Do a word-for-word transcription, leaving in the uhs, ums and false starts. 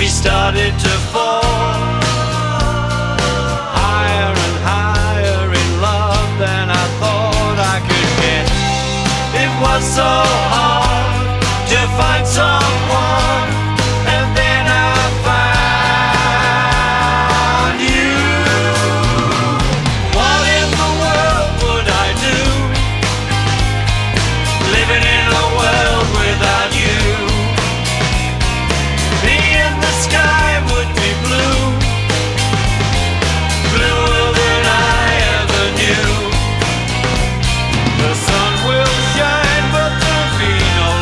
we started to fall higher and higher in love than I thought I could get. It was so hard.